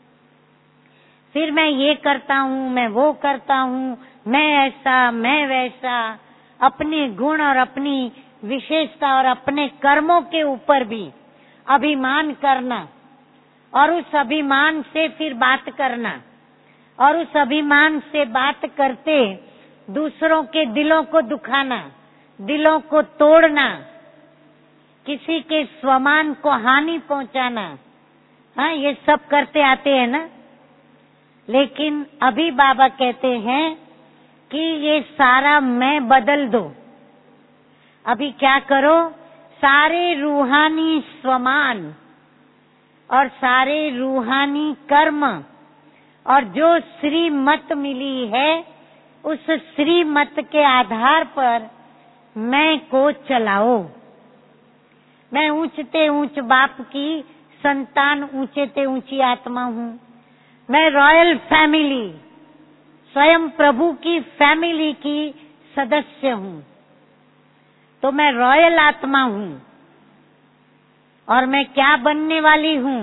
फिर मैं ये करता हूँ, मैं वो करता हूँ, मैं ऐसा, मैं वैसा, अपने गुण और अपनी विशेषता और अपने कर्मों के ऊपर भी अभिमान करना, और उस अभिमान से फिर बात करना, और उस अभिमान से बात करते दूसरों के दिलों को दुखाना, दिलों को तोड़ना, किसी के स्वमान को हानि पहुंचाना। हाँ, ये सब करते आते हैं ना। लेकिन अभी बाबा कहते हैं कि ये सारा मैं बदल दो। अभी क्या करो, सारे रूहानी स्वमान और सारे रूहानी कर्म और जो श्रीमत मिली है, उस श्रीमत के आधार पर मैं को चलाओ। मैं ऊंचते ऊंच बाप की संतान, ऊंचे ते ऊंची आत्मा हूँ। मैं रॉयल फैमिली, स्वयं प्रभु की फैमिली की सदस्य हूँ, तो मैं रॉयल आत्मा हूँ। और मैं क्या बनने वाली हूँ,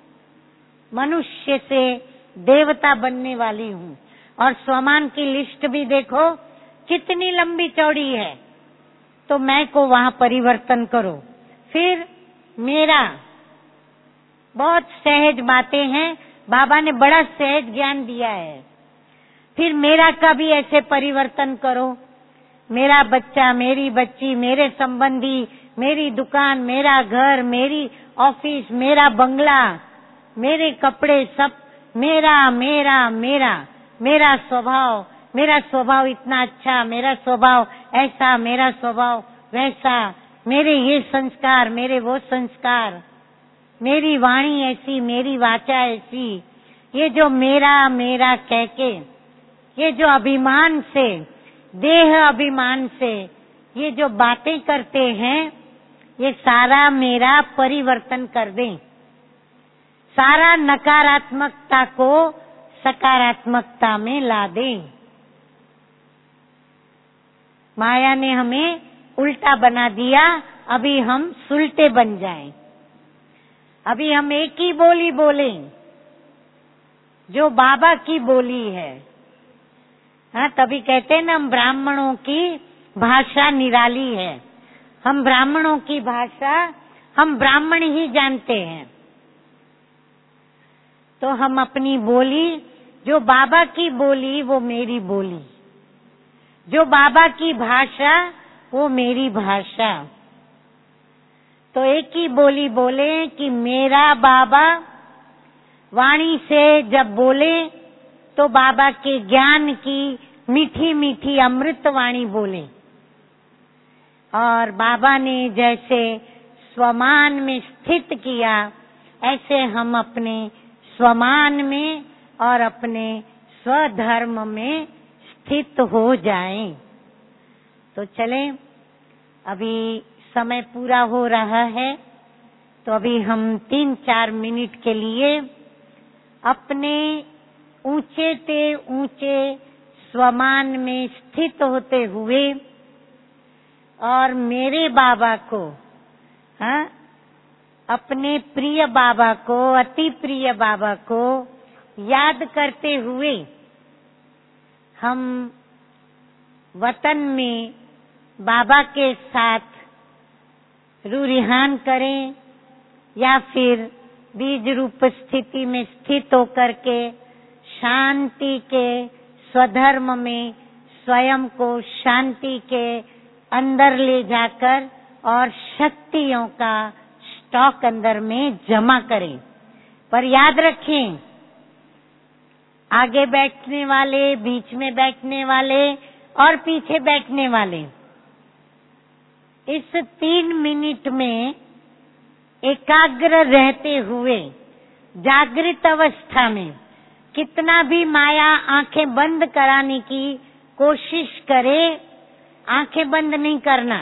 मनुष्य से देवता बनने वाली हूँ। और स्वमान की लिस्ट भी देखो कितनी लंबी चौड़ी है, तो मैं को वहाँ परिवर्तन करो। फिर मेरा, बहुत सहज बातें हैं, बाबा ने बड़ा सहज ज्ञान दिया है। फिर मेरा का भी ऐसे परिवर्तन करो, मेरा बच्चा, मेरी बच्ची, मेरे संबंधी, मेरी दुकान, मेरा घर, मेरी ऑफिस, मेरा बंगला, मेरे कपड़े, सब मेरा मेरा मेरा मेरा स्वभाव, मेरा स्वभाव इतना अच्छा, मेरा स्वभाव ऐसा, मेरा स्वभाव वैसा, मेरे ये संस्कार, मेरे वो संस्कार, मेरी वाणी ऐसी, मेरी वाचा ऐसी। ये जो मेरा मेरा कह के, ये जो अभिमान से, देह अभिमान से ये जो बातें करते हैं, ये सारा मेरा परिवर्तन कर दें। सारा नकारात्मकता को सकारात्मकता में ला दें। माया ने हमें उल्टा बना दिया, अभी हम सुलटे बन जाएं। अभी हम एक ही बोली बोलें जो बाबा की बोली है। हाँ, तभी कहते हैं ना, हम ब्राह्मणों की भाषा निराली है। हम ब्राह्मणों की भाषा, हम ब्राह्मण ही जानते हैं, तो हम अपनी बोली, जो बाबा की बोली वो मेरी बोली, जो बाबा की भाषा वो मेरी भाषा। तो एक ही बोली बोले कि मेरा बाबा वाणी से जब बोले तो बाबा के ज्ञान की मीठी मीठी अमृत वाणी बोले। और बाबा ने जैसे स्वमान में स्थित किया, ऐसे हम अपने स्वमान में और अपने स्वधर्म में स्थित हो जाएं। तो चलें, अभी समय पूरा हो रहा है, तो अभी हम तीन चार मिनट के लिए अपने ऊंचे ते ऊंचे स्वमान में स्थित होते हुए और मेरे बाबा को, हाँ, अपने प्रिय बाबा को, अति प्रिय बाबा को याद करते हुए हम वतन में बाबा के साथ रूरिहान करें या फिर बीज रूप स्थिति में स्थित होकर के शांति के स्वधर्म में स्वयं को शांति के अंदर ले जाकर और शक्तियों का स्टॉक अंदर में जमा करें। पर याद रखें, आगे बैठने वाले, बीच में बैठने वाले और पीछे बैठने वाले, इस तीन मिनट में एकाग्र रहते हुए जागृत अवस्था में कितना भी माया आंखें बंद कराने की कोशिश करे, आंखें बंद नहीं करना,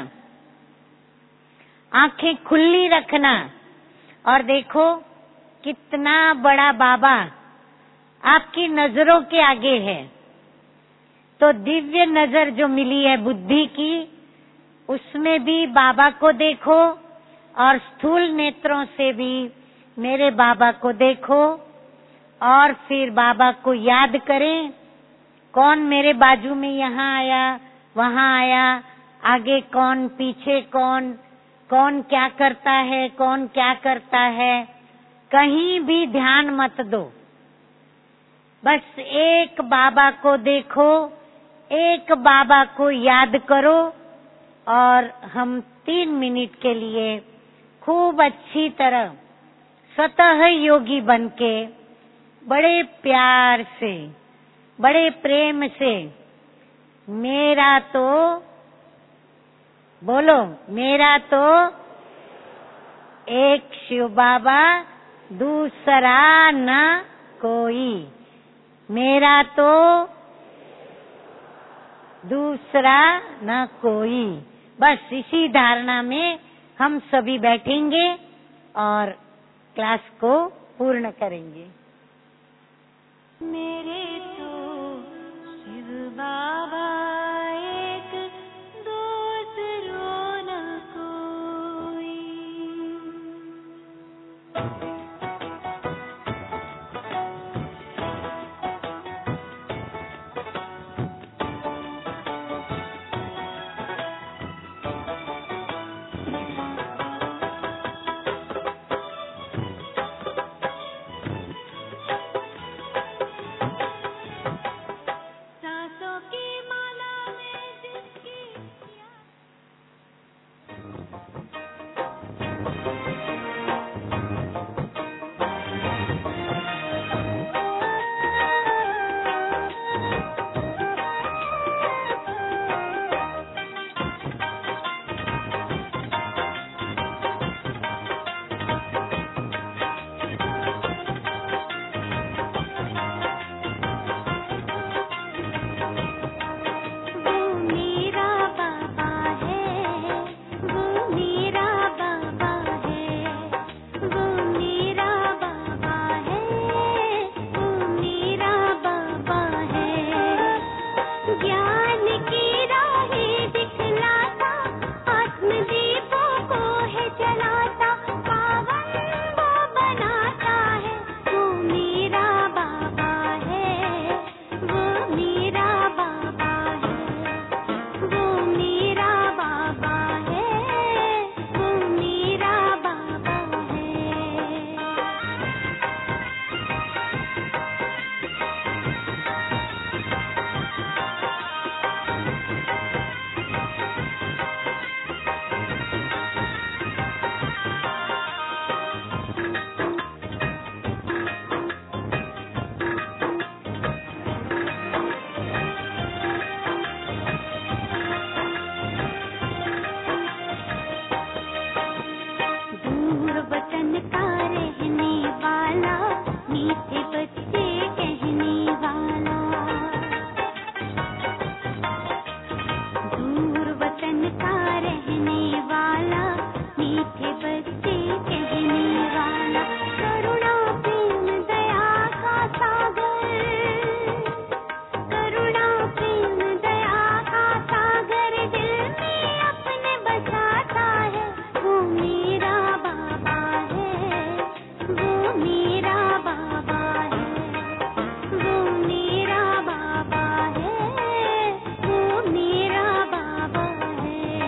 आंखें खुली रखना। और देखो कितना बड़ा बाबा आपकी नजरों के आगे है। तो दिव्य नजर जो मिली है बुद्धि की, उसमें भी बाबा को देखो और स्थूल नेत्रों से भी मेरे बाबा को देखो और फिर बाबा को याद करें। कौन मेरे बाजू में यहाँ आया, वहाँ आया, आगे कौन, पीछे कौन, कौन क्या करता है, कौन क्या करता है, कहीं भी ध्यान मत दो। बस एक बाबा को देखो, एक बाबा को याद करो और हम तीन मिनट के लिए खूब अच्छी तरह स्वतः योगी बनके बड़े प्यार से, बड़े प्रेम से, मेरा तो बोलो, मेरा तो एक शिव बाबा, दूसरा न कोई, मेरा तो दूसरा न कोई। बस इसी धारणा में हम सभी बैठेंगे और क्लास को पूर्ण करेंगे। मेरे तो शिव बाबा एक, दूसरो न कोई। वतन का रहने वाला, मीठे बच्चे कहने वाला। दूर वतन का रहने वाला, मीठे बच्चे कहने वाला। करुणा प्रेम दया का सागर, करुणा प्रेम दया का सागर दिल में अपने बसाता है। वो मेरा बाबा है, वो मेरा बाबा है, वो मेरा बाबा है, वो मेरा बाबा है।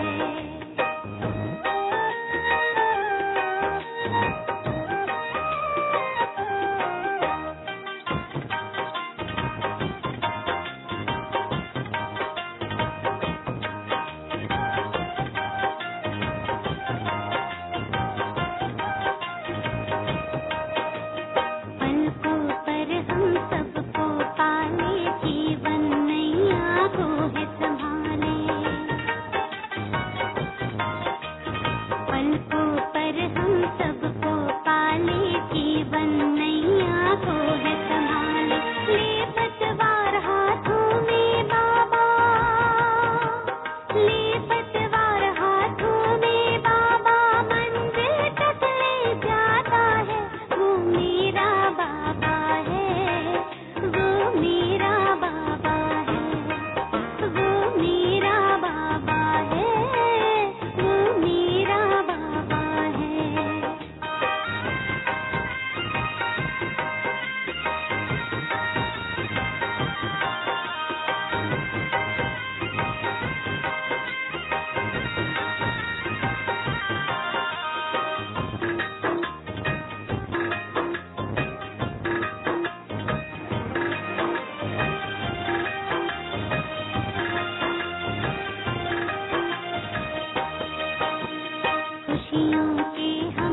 पलकों पर हम सबको पाले, जीवन नैया को है संभाले। पलकों पर हम सबको पाले, जीवन नैया को है संभाले। ले पतवार हाथों में बाबा, ले पतवार हाथों में बाबा, मंजिल तक ले जाता है। वो मेरा बाबा है, वो मेरा बाबा है, वो मेरा बाबा है, वो मेरा बाबा है। खुशियों के